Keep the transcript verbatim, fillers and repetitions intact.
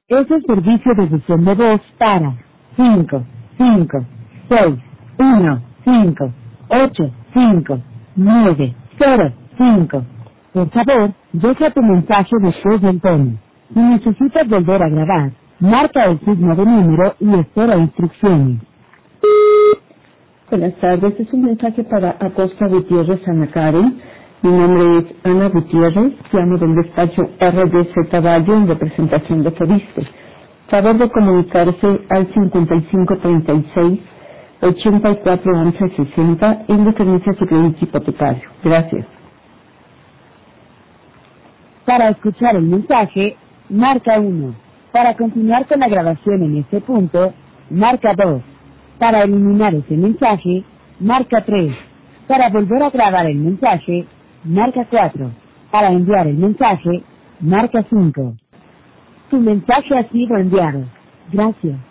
Es el servicio de buzón de voz para cinco, cinco, seis, uno, cinco, ocho, cinco, nueve, cero, cinco. Por favor, deja tu mensaje después del tono. Si necesitas volver a grabar, marca el signo de número y espera instrucciones. Buenas tardes, es un mensaje para Acosta Gutiérrez Ana Karen. Mi nombre es Ana Gutiérrez, llamo del despacho R D Z Valle en representación de Fobiste. Favor de comunicarse al cincuenta y cinco treinta y seis, ochenta y cuatro once sesenta en referencia a su crédito hipotecario. Gracias. Para escuchar el mensaje, marca uno. Para continuar con la grabación en este punto, marca dos. Para eliminar ese mensaje, marca tres. Para volver a grabar el mensaje, marca cuatro. Para enviar el mensaje, marca cinco. Tu mensaje ha sido enviado. Gracias.